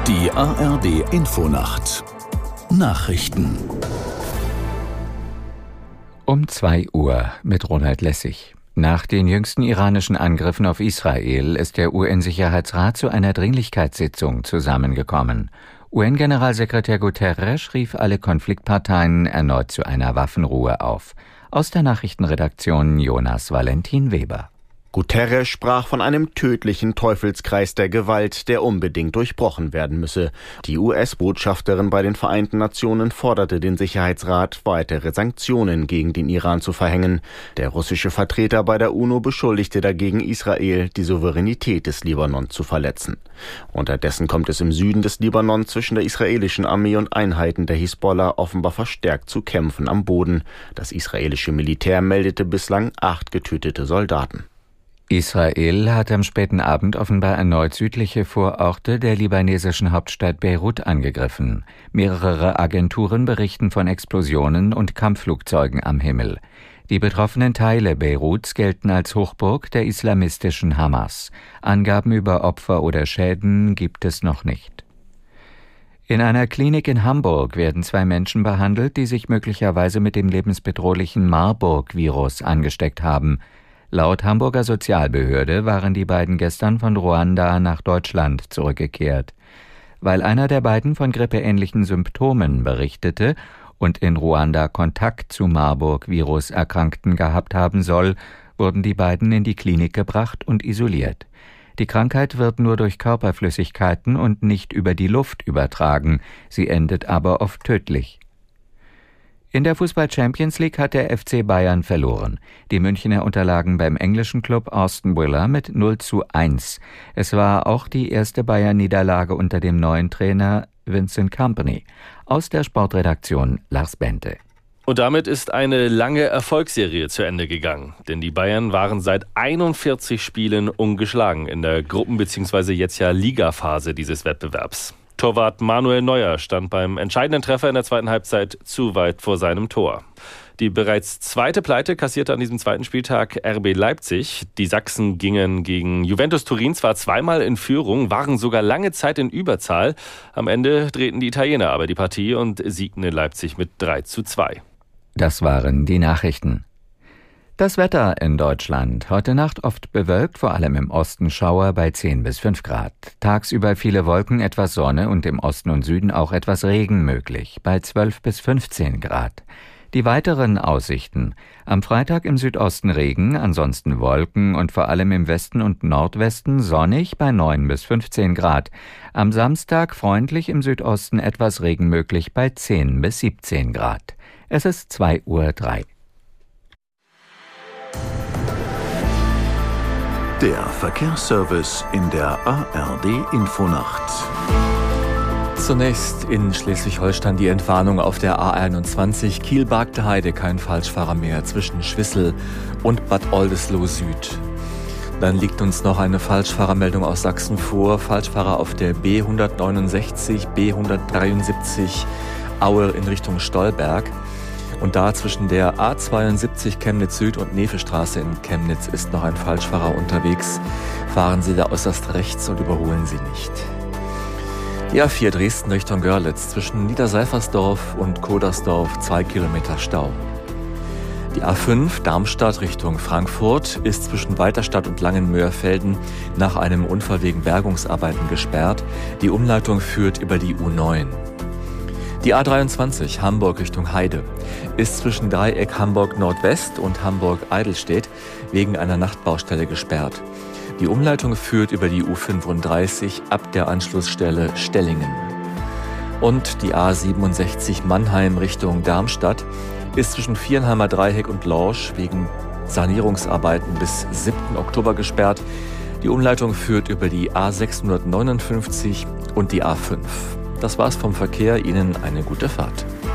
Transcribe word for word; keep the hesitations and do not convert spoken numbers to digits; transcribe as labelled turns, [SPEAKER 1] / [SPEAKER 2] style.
[SPEAKER 1] Die A R D Infonacht Nachrichten
[SPEAKER 2] um zwei Uhr mit Ronald Lessig. Nach den jüngsten iranischen Angriffen auf Israel ist der U N-Sicherheitsrat zu einer Dringlichkeitssitzung zusammengekommen. U N-Generalsekretär Guterres rief alle Konfliktparteien erneut zu einer Waffenruhe auf. Aus der Nachrichtenredaktion Jonas Valentin Weber.
[SPEAKER 3] Guterres sprach von einem tödlichen Teufelskreis der Gewalt, der unbedingt durchbrochen werden müsse. Die U S-Botschafterin bei den Vereinten Nationen forderte den Sicherheitsrat, weitere Sanktionen gegen den Iran zu verhängen. Der russische Vertreter bei der UNO beschuldigte dagegen Israel, die Souveränität des Libanon zu verletzen. Unterdessen kommt es im Süden des Libanon zwischen der israelischen Armee und Einheiten der Hisbollah offenbar verstärkt zu Kämpfen am Boden. Das israelische Militär meldete bislang acht getötete Soldaten.
[SPEAKER 2] Israel hat am späten Abend offenbar erneut südliche Vororte der libanesischen Hauptstadt Beirut angegriffen. Mehrere Agenturen berichten von Explosionen und Kampfflugzeugen am Himmel. Die betroffenen Teile Beiruts gelten als Hochburg der islamistischen Hamas. Angaben über Opfer oder Schäden gibt es noch nicht. In einer Klinik in Hamburg werden zwei Menschen behandelt, die sich möglicherweise mit dem lebensbedrohlichen Marburg-Virus angesteckt haben. Laut Hamburger Sozialbehörde waren die beiden gestern von Ruanda nach Deutschland zurückgekehrt. Weil einer der beiden von grippeähnlichen Symptomen berichtete und in Ruanda Kontakt zu Marburg-Virus-Erkrankten gehabt haben soll, wurden die beiden in die Klinik gebracht und isoliert. Die Krankheit wird nur durch Körperflüssigkeiten und nicht über die Luft übertragen, sie endet aber oft tödlich. In der Fußball-Champions League hat der F C Bayern verloren. Die Münchner unterlagen beim englischen Club Aston Villa mit null zu eins. Es war auch die erste Bayern-Niederlage unter dem neuen Trainer Vincent Kompany. Aus der Sportredaktion Lars Bente.
[SPEAKER 4] Und damit ist eine lange Erfolgsserie zu Ende gegangen. Denn die Bayern waren seit einundvierzig Spielen ungeschlagen in der Gruppen- bzw. jetzt ja Ligaphase dieses Wettbewerbs. Torwart Manuel Neuer stand beim entscheidenden Treffer in der zweiten Halbzeit zu weit vor seinem Tor. Die bereits zweite Pleite kassierte an diesem zweiten Spieltag R B Leipzig. Die Sachsen gingen gegen Juventus Turin zwar zweimal in Führung, waren sogar lange Zeit in Überzahl. Am Ende drehten die Italiener aber die Partie und siegten in Leipzig mit drei zu zwei.
[SPEAKER 2] Das waren die Nachrichten. Das Wetter in Deutschland. Heute Nacht oft bewölkt, vor allem im Osten Schauer bei zehn bis fünf Grad. Tagsüber viele Wolken, etwas Sonne und im Osten und Süden auch etwas Regen möglich, bei zwölf bis fünfzehn Grad. Die weiteren Aussichten. Am Freitag im Südosten Regen, ansonsten Wolken und vor allem im Westen und Nordwesten sonnig bei neun bis fünfzehn Grad. Am Samstag freundlich im Südosten etwas Regen möglich bei zehn bis siebzehn Grad. Es ist zwei Uhr drei.
[SPEAKER 1] Der Verkehrsservice in der A R D Infonacht.
[SPEAKER 5] Zunächst in Schleswig-Holstein die Entwarnung auf der A einundzwanzig Kiel-Bargteheide, kein Falschfahrer mehr zwischen Schwissel und Bad Oldesloe Süd. Dann liegt uns noch eine Falschfahrermeldung aus Sachsen vor. Falschfahrer auf der B hundertneunundsechzig, B hundertdreiundsiebzig Aue in Richtung Stolberg. Und da zwischen der A zweiundsiebzig Chemnitz Süd und Nevestraße in Chemnitz ist noch ein Falschfahrer unterwegs. Fahren Sie da äußerst rechts und überholen Sie nicht. Die A vier Dresden Richtung Görlitz zwischen Niederseifersdorf und Kodersdorf zwei Kilometer Stau. Die A fünf Darmstadt Richtung Frankfurt ist zwischen Weiterstadt und Langenmöhrfelden nach einem Unfall wegen Bergungsarbeiten gesperrt. Die Umleitung führt über die U neun. Die A dreiundzwanzig Hamburg Richtung Heide ist zwischen Dreieck Hamburg Nordwest und Hamburg Eidelstedt wegen einer Nachtbaustelle gesperrt. Die Umleitung führt über die U fünfunddreißig ab der Anschlussstelle Stellingen. Und die A siebenundsechzig Mannheim Richtung Darmstadt ist zwischen Vierenheimer Dreieck und Lorsch wegen Sanierungsarbeiten bis siebten Oktober gesperrt. Die Umleitung führt über die A sechshundertneunundfünfzig und die A fünf. Das war's vom Verkehr. Ihnen eine gute Fahrt.